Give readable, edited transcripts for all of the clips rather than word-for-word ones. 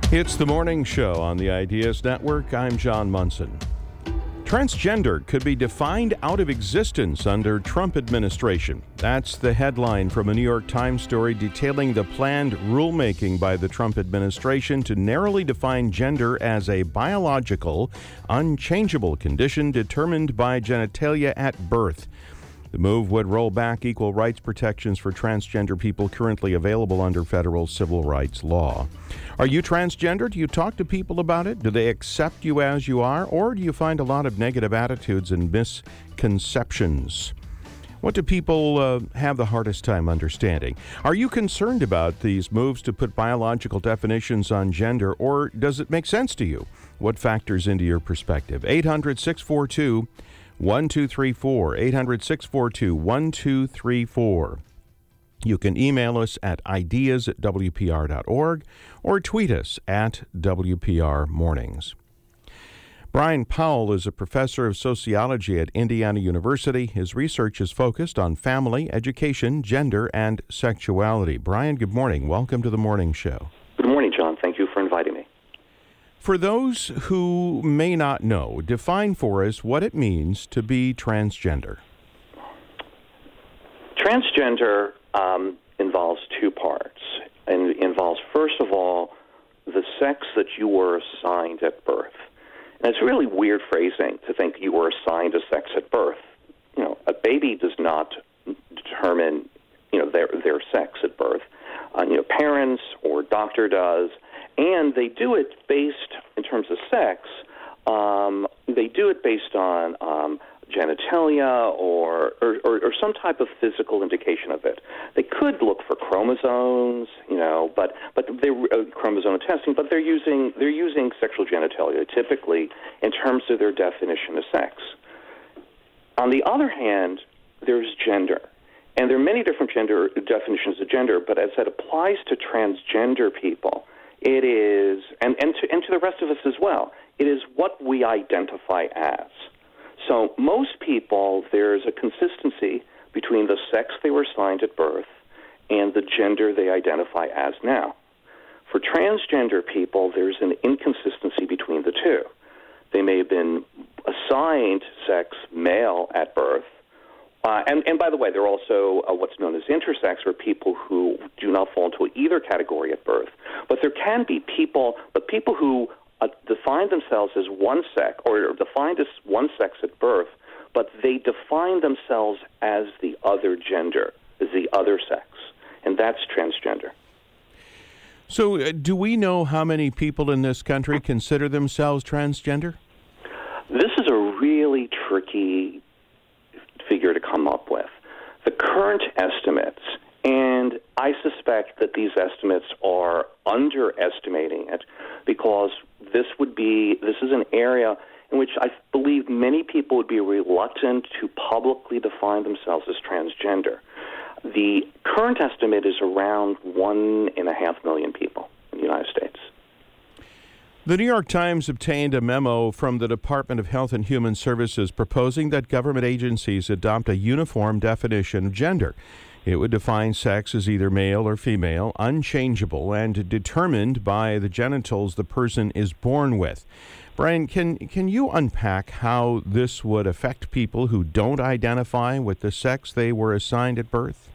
It's the morning show on the Ideas Network. I'm John Munson. Transgender could be defined out of existence under Trump administration. That's the headline from a New York Times story detailing the planned rulemaking by the Trump administration to narrowly define gender as a biological, unchangeable condition determined by genitalia at birth. The move would roll back equal rights protections for transgender people currently available under federal civil rights law. Are you transgender? Do you talk to people about it? Do they accept you as you are? Or do you find a lot of negative attitudes and misconceptions? What do people have the hardest time understanding? Are you concerned about these moves to put biological definitions on gender, or does it make sense to you? What factors into your perspective? 800-642-1234, 800-642-1234. You can email us at ideas@wpr.org or tweet us at WPR Mornings. Brian Powell is a professor of sociology at Indiana University. His research is focused on family, education, gender, and sexuality. Brian, good morning. Welcome to the morning show. Good morning, John. Thank you for inviting me. For those who may not know, define for us what it means to be transgender. Transgender involves two parts. And it involves, first of all, the sex that you were assigned at birth. And it's really weird phrasing to think you were assigned a sex at birth. You know, a baby does not determine, their sex at birth. Parents or doctor does. And they do it based, in terms of sex, they do it based on genitalia or some type of physical indication of it. They could look for chromosomes, but they're chromosome testing, but they're using sexual genitalia typically in terms of their definition of sex. On the other hand, there's gender. And there are many different gender definitions of gender, but as it applies to transgender people, it is, and to the rest of us as well, it is what we identify as. So most people, there's a consistency between the sex they were assigned at birth and the gender they identify as now. For transgender people, there's an inconsistency between the two. They may have been assigned sex male at birth, and by the way, there are also what's known as intersex, or people who do not fall into either category at birth. But there can be people who define themselves as one sex, or defined as one sex at birth, but they define themselves as the other gender, as the other sex, and that's transgender. So do we know how many people in this country consider themselves transgender? This is a really tricky figure to come up with. The current estimates, and I suspect that these estimates are underestimating it, because this is an area in which I believe many people would be reluctant to publicly define themselves as transgender. The current estimate is around 1.5 million people in the United States. The New York Times obtained a memo from the Department of Health and Human Services proposing that government agencies adopt a uniform definition of gender. It would define sex as either male or female, unchangeable, and determined by the genitals the person is born with. Brian, can you unpack how this would affect people who don't identify with the sex they were assigned at birth?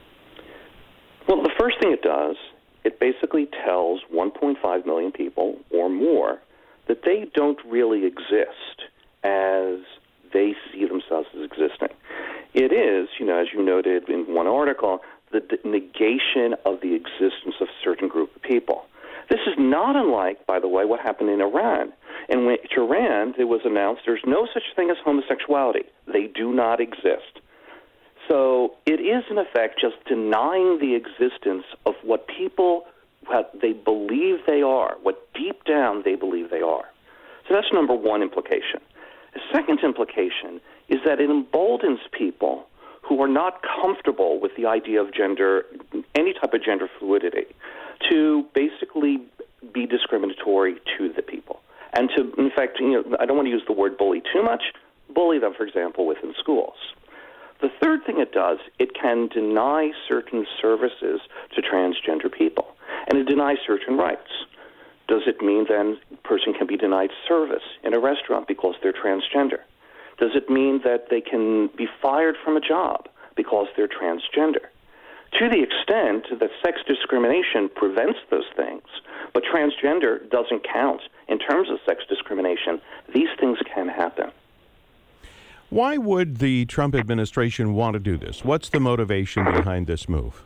Well, the first thing it does, it basically tells 1.5 million people or more that they don't really exist as they see themselves as existing. It is, as you noted in one article, the negation of the existence of a certain group of people. This is not unlike, by the way, what happened in Iran. In which Iran, it was announced there's no such thing as homosexuality. They do not exist. So it is, in effect, just denying the existence of what people, what they believe they are, what deep down they believe they are. So that's number one implication. The second implication is that it emboldens people who are not comfortable with the idea of gender, any type of gender fluidity, to basically be discriminatory to the people. And to, in fact, I don't want to use the word bully too much, bully them, for example, within schools. The third thing it does, it can deny certain services to transgender people, and it denies certain rights. Does it mean then a person can be denied service in a restaurant because they're transgender? Does it mean that they can be fired from a job because they're transgender? To the extent that sex discrimination prevents those things, but transgender doesn't count in terms of sex discrimination, these things can happen. Why would the Trump administration want to do this? What's the motivation behind this move?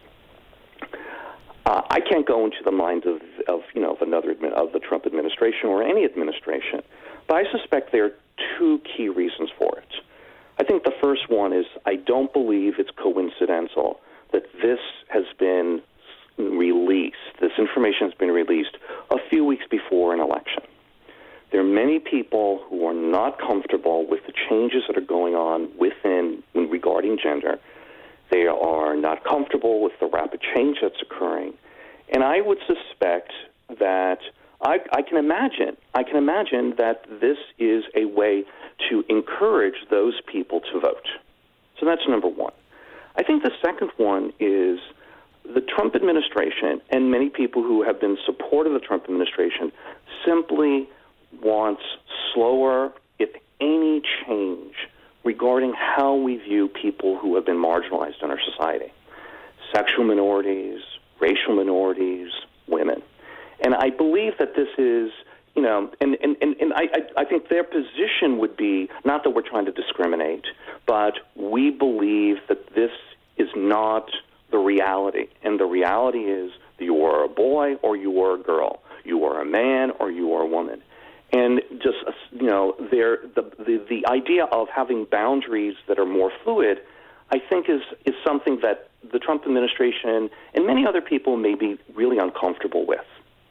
I can't go into the mind of the Trump administration or any administration, but I suspect there are two key reasons for it. I think the first one is I don't believe it's coincidental that this has been released, this information has been released a few weeks before an election. There are many people who are not comfortable with the changes that are going on regarding gender. They are not comfortable with the rapid change that's occurring. And I would suspect that I can imagine that this is a way to encourage those people to vote. So that's number one. I think the second one is the Trump administration and many people who have been supportive of the Trump administration simply wants slower, if any, change regarding how we view people who have been marginalized in our society. Sexual minorities, racial minorities, women. And I believe that this is, I think their position would be not that we're trying to discriminate, but we believe that this is not the reality. And the reality is that you are a boy or you are a girl. You are a man or you are a woman. And just, the idea of having boundaries that are more fluid, I think is something that the Trump administration and many other people may be really uncomfortable with.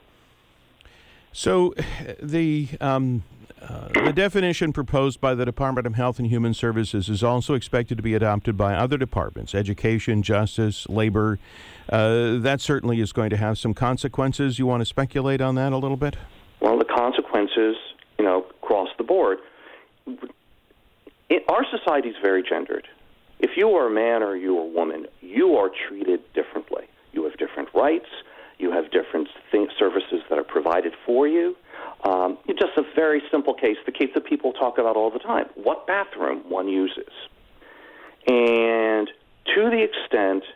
So the definition proposed by the Department of Health and Human Services is also expected to be adopted by other departments, education, justice, labor. That certainly is going to have some consequences. You want to speculate on that a little bit? Well, the consequences, across the board. Our society is very gendered. If you are a man or you are a woman, you are treated differently. You have different rights. You have different services that are provided for you. Just a very simple case, the case that people talk about all the time, what bathroom one uses. And to the extent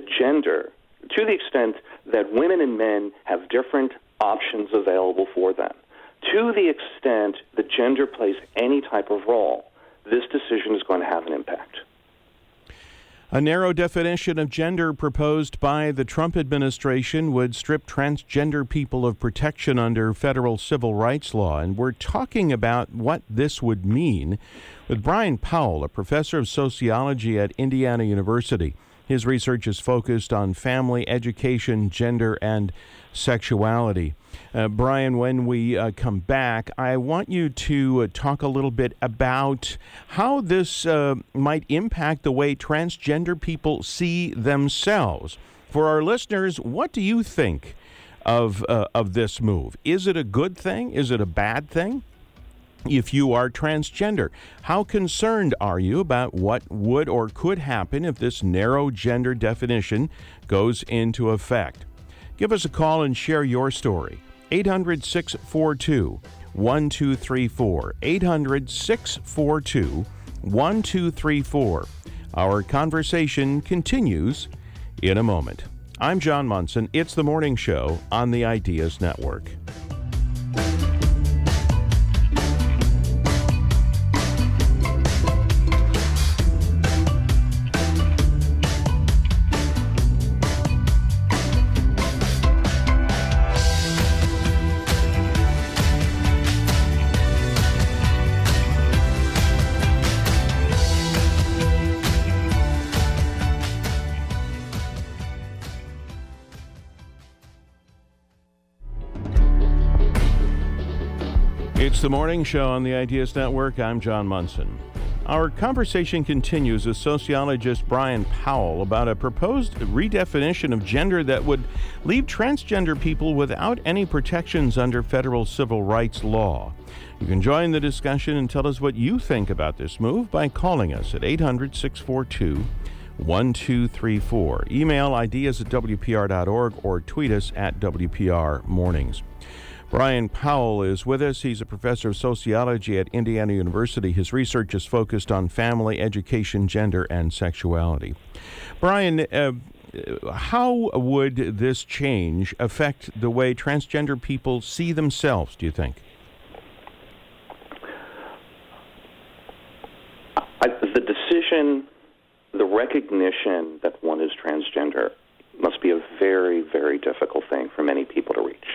that women and men have different options available for them, to the extent that gender plays any type of role, this decision is going to have an impact. A narrow definition of gender proposed by the Trump administration would strip transgender people of protection under federal civil rights law. And we're talking about what this would mean with Brian Powell, a professor of sociology at Indiana University. His research is focused on family, education, gender, and sexuality. Brian, when we come back, I want you to talk a little bit about how this might impact the way transgender people see themselves. For our listeners, what do you think of this move? Is it a good thing? Is it a bad thing? If you are transgender, how concerned are you about what would or could happen if this narrow gender definition goes into effect? Give us a call and share your story. 800-642-1234. 800-642-1234. Our conversation continues in a moment. I'm John Munson. It's the Morning Show on the Ideas Network. It's the Morning Show on the Ideas Network. I'm John Munson. Our conversation continues with sociologist Brian Powell about a proposed redefinition of gender that would leave transgender people without any protections under federal civil rights law. You can join the discussion and tell us what you think about this move by calling us at 800-642-1234. Email ideas@wpr.org or tweet us at WPR Mornings. Brian Powell is with us. He's a professor of sociology at Indiana University. His research is focused on family, education, gender, and sexuality. Brian, how would this change affect the way transgender people see themselves, do you think? The decision, the recognition that one is transgender must be a very, very difficult thing for many people to reach.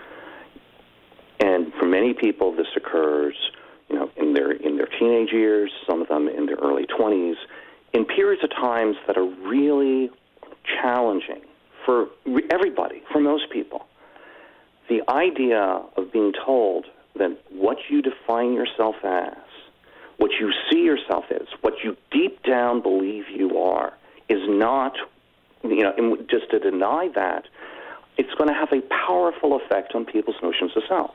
And for many people, this occurs, in their teenage years, some of them in their early 20s, in periods of times that are really challenging for everybody, for most people. The idea of being told that what you define yourself as, what you see yourself as, what you deep down believe you are, is not, and just to deny that, it's going to have a powerful effect on people's notions of self.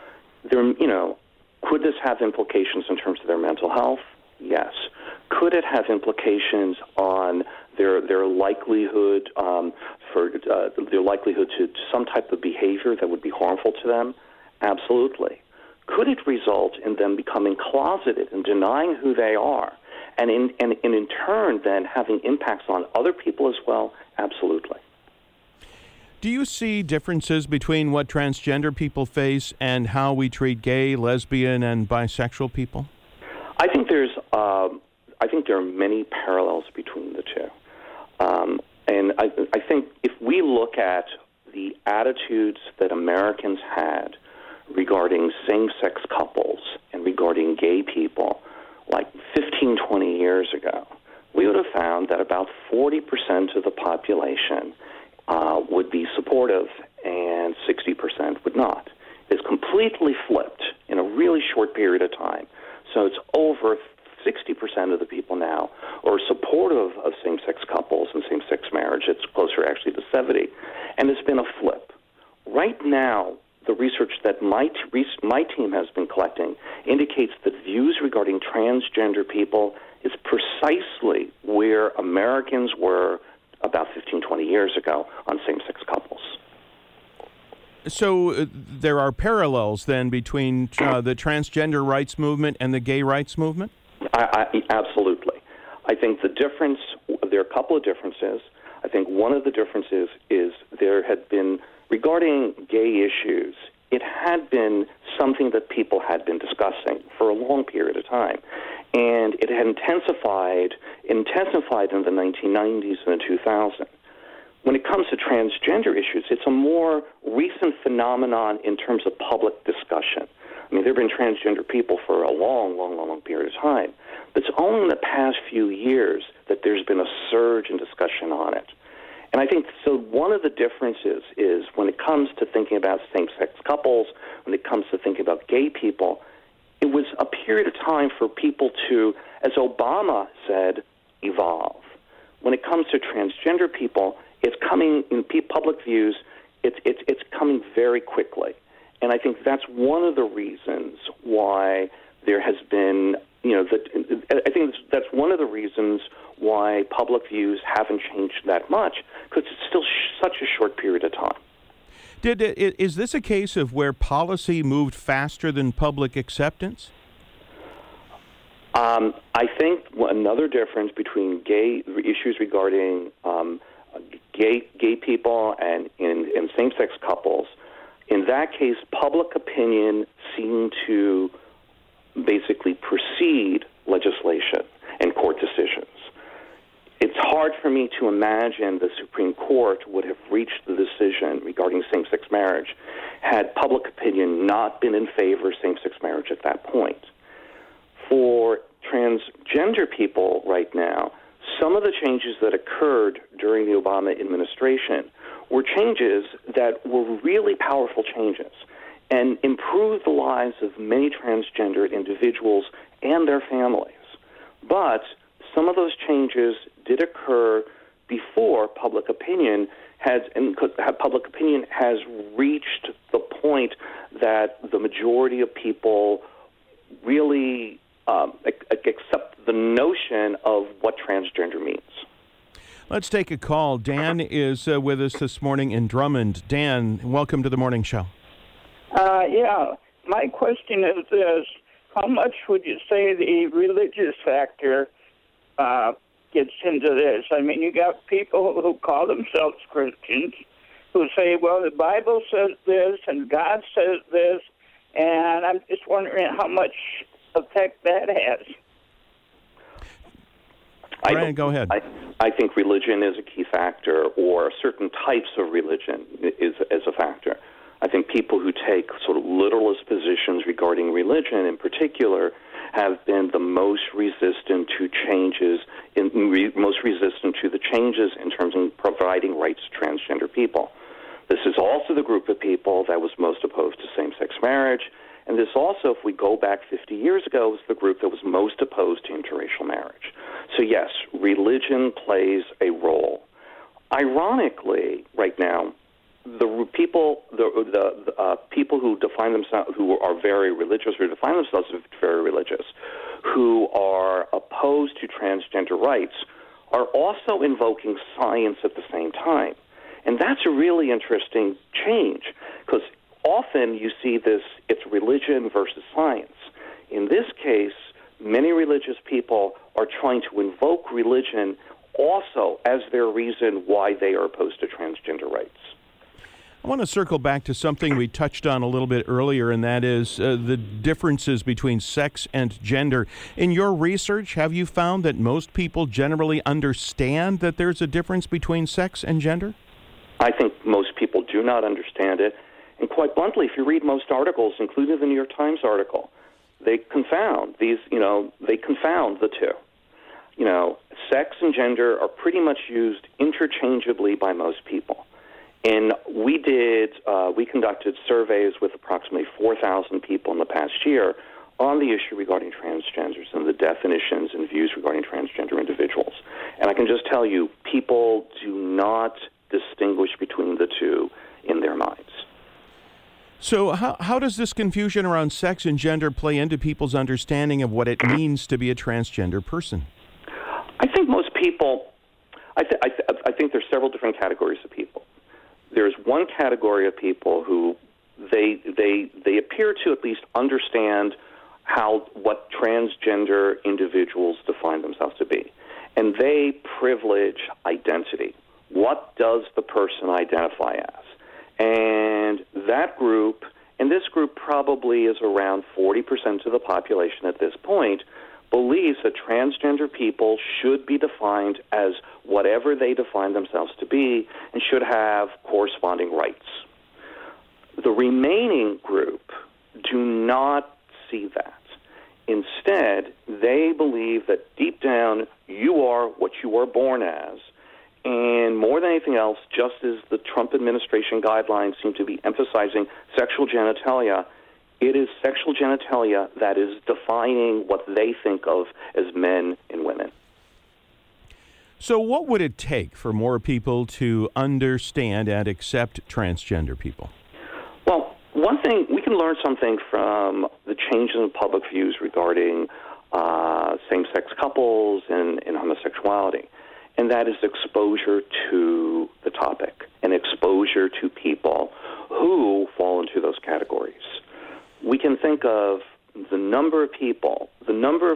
Could this have implications in terms of their mental health? Yes. Could it have implications on their likelihood their likelihood to some type of behavior that would be harmful to them? Absolutely. Could it result in them becoming closeted and denying who they are, and in turn then having impacts on other people as well? Absolutely. Do you see differences between what transgender people face and how we treat gay, lesbian, and bisexual people? I think there are many parallels between the two, and I think if we look at the attitudes that Americans had regarding same-sex couples and regarding gay people like 15, 20 years ago, we would have found that about 40% of the population would be supportive and 60% would not. It's completely flipped in a really short period of time. So it's over 60% of the people now are supportive of same-sex couples and same-sex marriage. It's closer actually to 70. And it's been a flip. Right now, the research that my team has been collecting indicates that views regarding transgender people is precisely where Americans were about 15, 20 years ago on same-sex couples. So there are parallels then between the transgender rights movement and the gay rights movement? Absolutely. I think the difference, there are a couple of differences. I think one of the differences is there had been, regarding gay issues, it had been something that people had been discussing for a long period of time. And it had intensified in the 1990s and the 2000s. When it comes to transgender issues, it's a more recent phenomenon in terms of public discussion. I mean, there have been transgender people for a long period of time. But it's only in the past few years that there's been a surge in discussion on it. And I think, so one of the differences is when it comes to thinking about same-sex couples, when it comes to thinking about gay people, it was a period of time for people to, as Obama said, evolve. When it comes to transgender people, it's coming in public views, it's coming very quickly. And I think that's one of the reasons why there has been, I think that's one of the reasons why public views haven't changed that much, because it's still such a short period of time. Is this a case of where policy moved faster than public acceptance? I think another difference between issues regarding gay people and same-sex couples, in that case, public opinion seemed to basically precede legislation and court decisions. It's hard for me to imagine the Supreme Court would have reached the decision regarding same-sex marriage had public opinion not been in favor of same-sex marriage at that point. For transgender people right now, some of the changes that occurred during the Obama administration were changes that were really powerful changes and improved the lives of many transgender individuals and their families. But some of those changes did occur before public opinion has reached the point that the majority of people really accept the notion of what transgender means. Let's take a call. Dan is with us this morning in Drummond. Dan, welcome to the morning show. Yeah. My question is this. How much would you say the religious factor gets into this? I mean, you got people who call themselves Christians who say, well, the Bible says this and God says this, and I'm just wondering how much effect that has. Brian, go ahead. I think religion is a key factor, or certain types of religion is a factor. I think people who take sort of literalist positions regarding religion in particular have been the most resistant to changes, most resistant to the changes in terms of providing rights to transgender people. This is also the group of people that was most opposed to same-sex marriage, and this also, if we go back 50 years ago, was the group that was most opposed to interracial marriage. So yes, religion plays a role. Ironically, right now, the people who define themselves, who are very religious, or define themselves as very religious, who are opposed to transgender rights, are also invoking science at the same time. And that's a really interesting change, because often you see this, it's religion versus science. In this case, many religious people are trying to invoke religion also as their reason why they are opposed to transgender rights. I want to circle back to something we touched on a little bit earlier, and that is the differences between sex and gender. In your research, have you found that most people generally understand that there's a difference between sex and gender? I think most people do not understand it. And quite bluntly, if you read most articles, including the New York Times article, they confound the two. Sex and gender are pretty much used interchangeably by most people. And we conducted surveys with approximately 4,000 people in the past year on the issue regarding transgenders and the definitions and views regarding transgender individuals. And I can just tell you, people do not distinguish between the two in their minds. So how does this confusion around sex and gender play into people's understanding of what it means to be a transgender person? I think most people, I think there's several different categories of people. There's one category of people who they appear to at least understand what transgender individuals define themselves to be. And they privilege identity. What does the person identify as? And that group, and this group probably is around 40% of the population at this point, believes that transgender people should be defined as whatever they define themselves to be and should have corresponding rights. The remaining group do not see that. Instead, they believe that deep down you are what you are born as, and more than anything else, just as the Trump administration guidelines seem to be emphasizing sexual genitalia, it is sexual genitalia that is defining what they think of as men and women. So what would it take for more people to understand and accept transgender people? Well, one thing, we can learn something from the changes in public views regarding same-sex couples and homosexuality, and that is exposure to the topic and exposure to people who fall into those categories. We can think of the number of people, the number of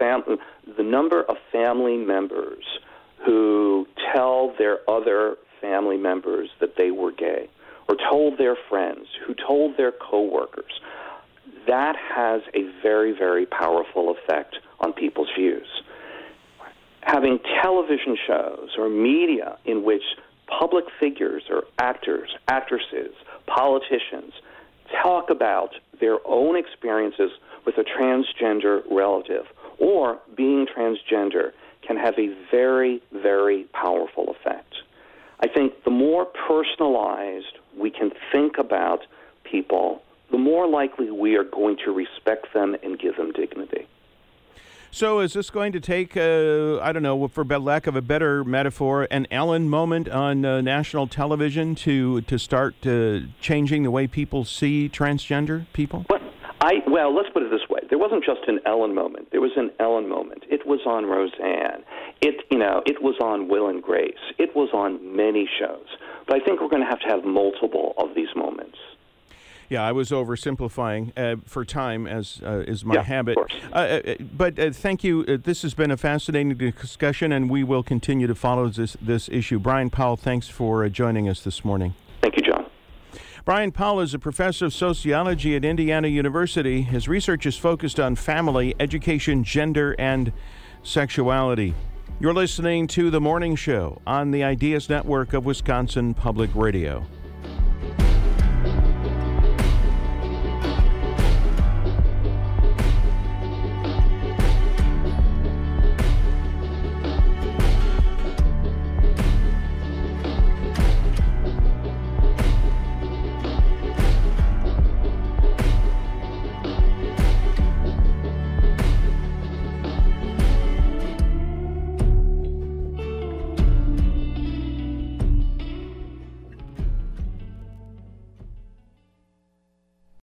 family members who tell their other family members that they were gay, or told their friends, who told their coworkers. That has a very, very powerful effect on people's views. Having television shows or media in which public figures or actors, actresses, politicians talk about their own experiences with a transgender relative or being transgender can have a very, very powerful effect. I think the more personalized we can think about people, the more likely we are going to respect them and give them dignity. So is this going to take, I don't know, for lack of a better metaphor, an Ellen moment on national television to start changing the way people see transgender people? Well, let's put it this way. There wasn't just an Ellen moment. There was an Ellen moment. It was on Roseanne. It was on Will and Grace. It was on many shows. But I think we're going to have multiple of these moments. Yeah, I was oversimplifying for time, as is my habit. Of course. But thank you. This has been a fascinating discussion, and we will continue to follow this issue. Brian Powell, thanks for joining us this morning. Thank you, John. Brian Powell is a professor of sociology at Indiana University. His research is focused on family, education, gender, and sexuality. You're listening to The Morning Show on the Ideas Network of Wisconsin Public Radio.